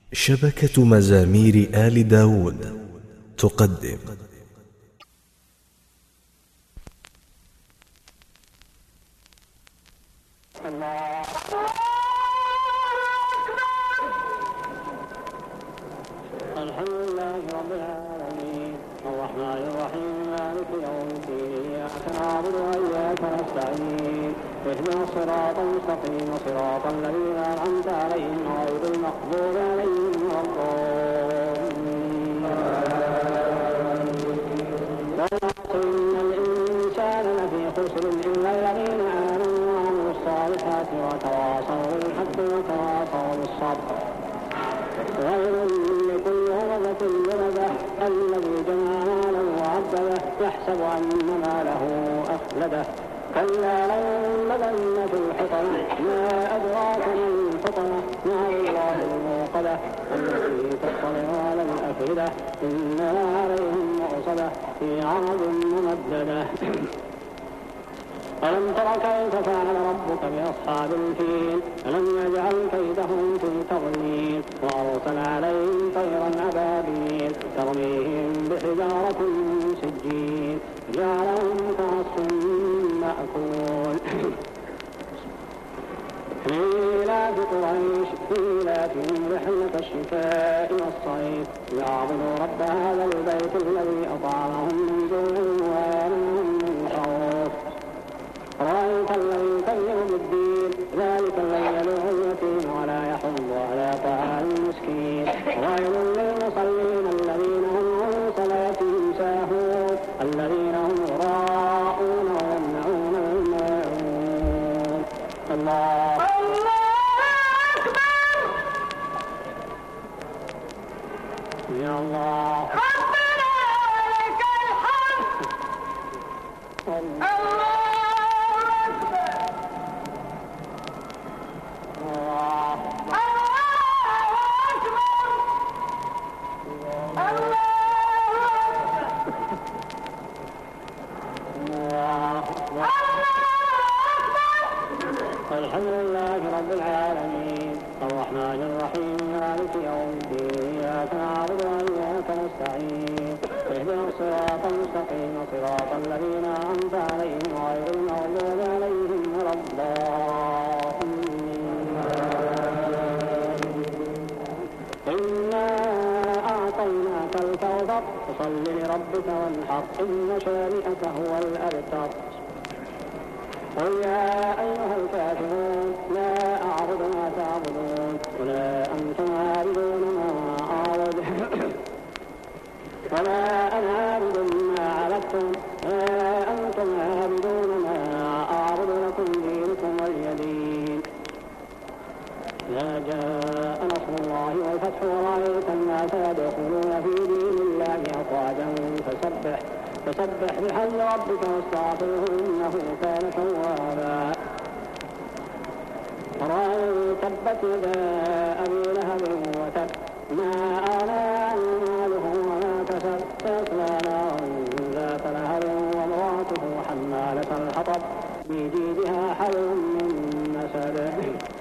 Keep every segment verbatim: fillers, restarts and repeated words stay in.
شبكة مزامير آل داود تقدم الله الحمد لله رب العالمين الرحمن الرحيم مالك يوم الدين إياك نعبد وإياك نستعين اهدنا الصراط المستقيم صراط الذين أنعمت عليهم غير المغضوب عليهم ولا الضالين إن الإنسان لفي خسر إلا الذين آمنوا وعملوا الصالحات وتواصوا بالحق وتواصوا بالصبر ويل لكل همزة لمزة الذي جمع مالا وعدده يحسب أن ماله أخلده كلا لينبذن في الحطمة ما أدراك ما الحطمة نار الله الموقدة التي تطلع على الأفئدة إنها عليهم مؤصدة في عرض ممددة ألم تر كيف فعل ربك بأصحاب الفيل ألم يجعل كيدهم في تضليل وأرسل عليهم طيرا أبابيل ترميهم بحجارة من سجيل جعلهم كعصف مأكول لإيلاف قريش إيلافهم رحلة الشتاء والصيف ليعبدوا رب هذا البيت الذي أطعمهم من جوع وآمنهم من خوف رأيت الذي يكذب بالدين ذلك الذي يدعو اليتيم ولا يحض على طعام المسكين ويل للمصلين الذين هم عن صلاتهم ساهون الذين هم يراءون ويمنعون الماعون الله يا الله ربنا ولك الحمد الله الحمد لله رب العالمين الرحمن الرحيم مالك يوم الدين إياك نعبد وإياك نستعين اهدنا الصراط المستقيم صراط الذين أنعمت عليهم غير المغضوب عليهم ولا الضالين إنا أعطيناك الكوثر فصل لربك وانحر إن شانئك هو الأبتر قل يا أيها الكافرون لا أعبد ما تعبدون ولا أنتم عابدون ما أعبد ولا أنا عابد ما عبدتم ولا أنتم عابدون ما أعبد لكم دينكم ولي دين إذا جاء نصر الله والفتح ورأيت الناس يدخلون في دين الله أفواجا فسبح فسبح بحمد ربك واستغفره إنه كان توابا رأيت تبت يدا أبي لهب وتب ما أغنى عنه ماله وما كسب سيصلى نارا ذات لهب وامرأته حمالة الحطب في جيدها حبل من مسد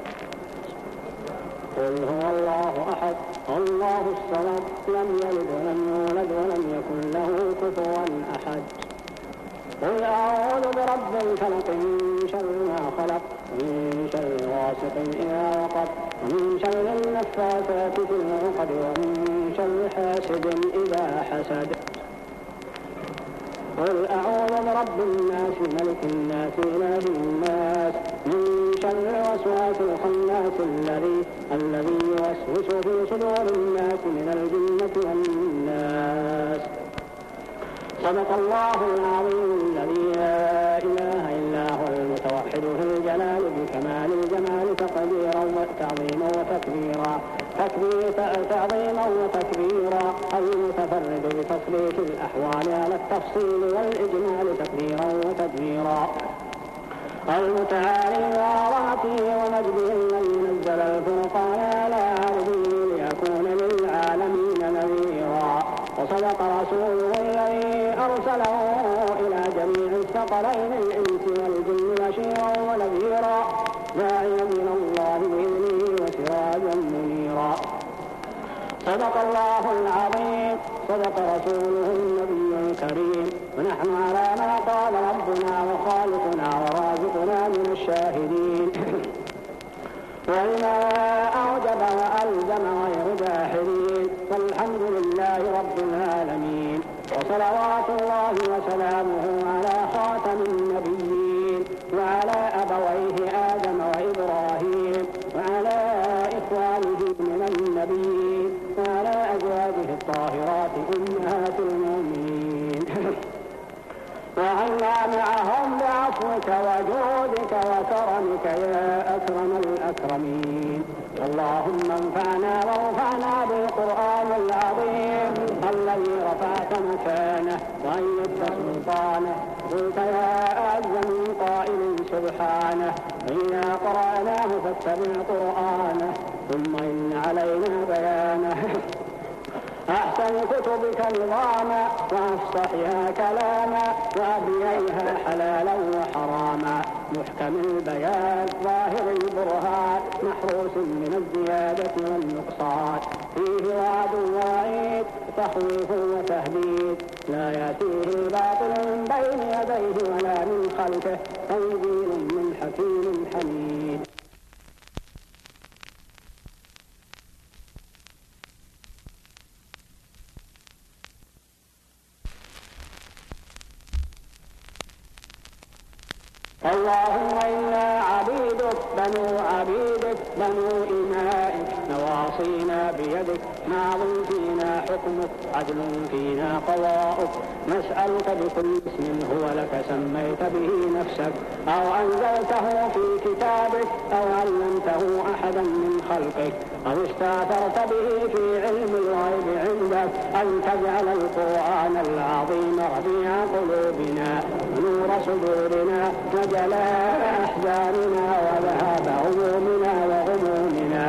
قل هو الله أحد الله الصمد لم يلد ولم يولد ولم يكن له كفوا أحد قل أعوذ برب الفلق من شر ما خلق ومن شر غاسق إذا وقب ومن شر النفاثات في العقد ومن شر حاسد إذا حسد قل أعوذ برب الناس ملك الناس إله الناس من شر الوسواس الخناس الذي الذي يوسوس في صدور الناس من الجنة والناس صدق الله العظيم الذي لا إله إلا هو المتوحد في الجلال بكمال الجمال تقديرا وتعظيما وتكبيرا تكبير تعظيما وتكبيرا المتفرد بتصريف الأحوال على التفصيل والإجمال تكبيرا وتدبيرا المتعالي وعظمته ومجده الذي نزل الفرقان على عبده ليكون للعالمين نذيرا وصدق رسوله الذي أرسله إلى جميع الثقلين الإنس والجن بشيرا ونذيرا داعيا إلى الله بإذنه وسراجا منيرا صدق الله العظيم. صدق رسوله النبي الكريم. ونحن على ما قال ربنا وخالقنا ورازقنا من الشاهدين ولما أوجب وألزم غير جاحدين. والحمد لله رب العالمين. وصلوات الله وسلامه على خاتم النبيين وعلى أبويه آدم وإبراهيم وعلى إخوانه من النبيين وعلى أزواجه الطاهرات أمهات المؤمنين وعنا معهم بعفوك وجودك وكرمك يا أكرم الأكرمين. اللهم انفعنا وارفعنا بالقرآن العظيم الذي رفعت مكانه وأيدت سلطانه. قلت يا أعز من قائل سبحانه إنا قرأناه فاتبع قرآنه ثم إن علينا بيانه. أحسن كتبك نظاما وأفصحها كلاما وأبييها حلالا وحراما. محكم البيان ظاهر البرهان محروس من الزيادة والنقصان. فيه وعد ووعيد تخويف وتهديد لا يأتيه الباطل من بين يديه ولا من خلفه تنزيل من حكيم حميد. اللهم إنا عبيدك بنو عبيدك بنو إمائك نواصينا بيدك ماض فينا حكمك عدل فينا قضاؤك. نسألك بكل اسم هو لك سميت به نفسك أو أنزلته في كتابك أو علمته أحدا من خلقك أو استأثرت به في علم الغيب عندك أن تجعل القرآن العظيم ربيع قلوبنا ونور صدورنا وجلاء أحزاننا وذهاب همومنا وغمومنا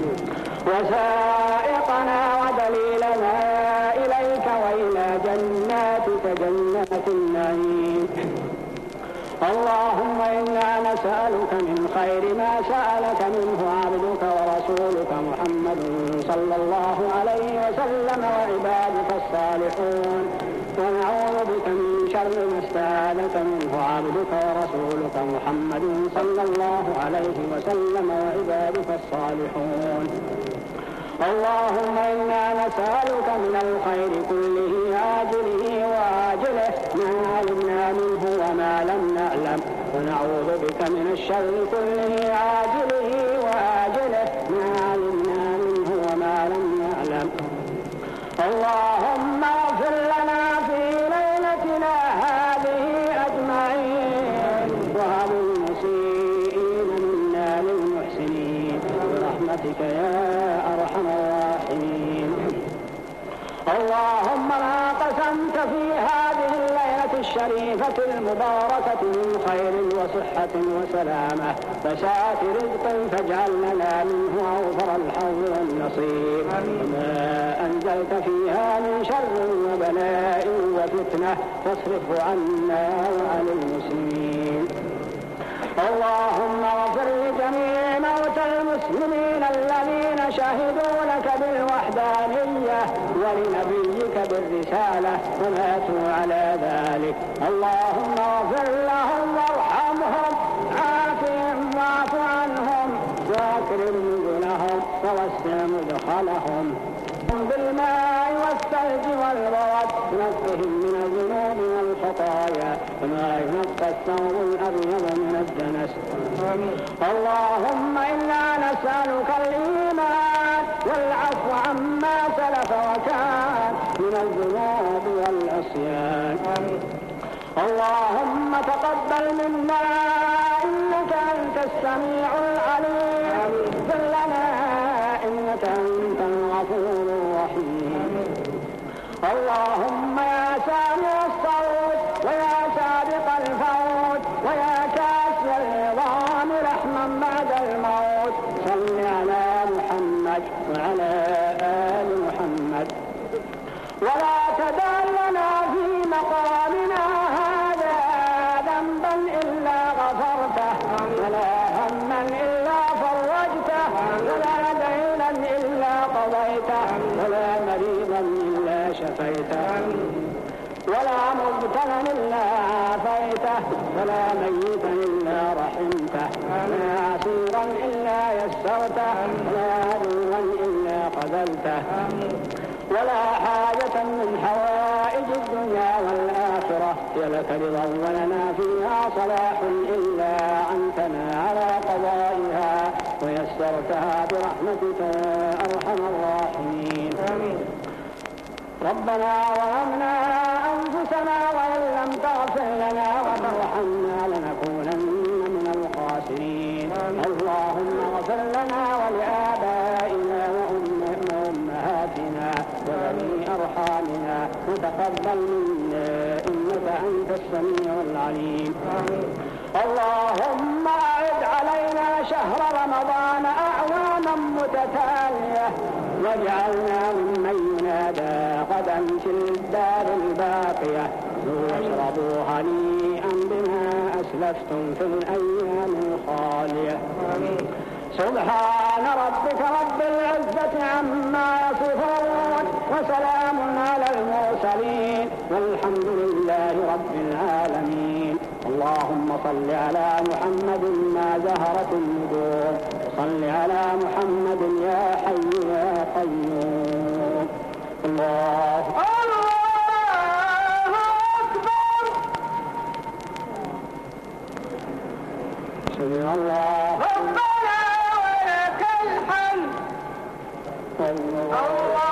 وسائقنا ودليلنا إليك وإلى جناتك جنات النعيم. اللهم إنا نسألك من خير ما سألك منه عبدك ورسولك محمد صلى الله عليه وسلم وعبادك الصالحون ونعوذ بك من شر ما استعاذك منه عبدك ورسولك محمد صلى الله عليه وسلم وعبادك الصالحون. اللهم إنا نسألك من الخير كله عاجله وآجله ما علمنا منه وما لم نعلم ونعوذ بك من الشر كله عاجله وآجله ما علمنا منه وما لم نعلم. اللهم اغفر لنا في ليلتنا هذه أجمعين وهب المسيئين منا للمحسنين برحمتك يا أرحم الراحمين. اللهم ما قسمت في هذه الليلة الشريفة المباركة من خير وصحة وسلامة وسعة رزق فاجعل لنا منه أوفر الحظ والنصيب. وما أنزلت فيها من شر وبلاء وفتنة فاصرفه عنا وعن المسلمين. اللهم اغفر لجميع موتى المسلمين الذين شهدوا لك بالوحدانية ولنبيك بالرسالة وماتوا على ذلك. اللهم اغفر لهم وارحمهم عافهم واعف عنهم واكرم نزلهم ووسع مدخلهم بالماء والثلج والبرد نقهم من الذنوب والخطايا كما ينقى الثوب الأبيض من الدنس. اللهم إنا نسألك الإيمان والعفو عما سلف وكان من الذنوب والعصيان. اللهم تقبل منا إنك أنت السميع العليم. اغفر لنا إنك أنت الغفور الرحيم. اللهم يا سامع الصوت ويا سابق الفوت ويا كاسي العظام لحما بعد الموت صل على محمد وعلى آل محمد. ولا تدع لنا في مقامنا هذا ذنبا إلا غفرته ولا هما إلا فرجته ولا دينا إلا قضيته ولا مريضا إلا شفيته ولا مبتلا إلا عافيته ولا ميتا إلا رحمته ولا عسيرا إلا يسرته ولا عدوا إلا قبلته ولا حاجة من حوائج الدنيا والآخرة هي لك رضا ولنا فيها صلاح إلا عنتنا على قضائها ويسرتها برحمتك يا أرحم الراحمين. ربنا ظلمنا أنفسنا وإن لم تغفر لنا وترحمنا لنكونن من الخاسرين. اللهم اغفر لنا ولآبائنا وأمهاتنا وبني أرحامنا وتقبل منا إنك أنت السميع العليم. اللهم أعد علينا شهر رمضان أعواما متتالية واجعلنا ممن ينادى غدا في الدار الباقية واشربوا هنيئا بما أسلفتم في الأيام الخالية. سبحان ربك رب العزة عما يصفون وسلام على المرسلين والحمد لله رب العالمين. اللهم صل على محمد ما زهرت النجوم وصل على محمد يا حي يا قيوم. الله أكبر. سمع الله ربنا ولك الحمد. الله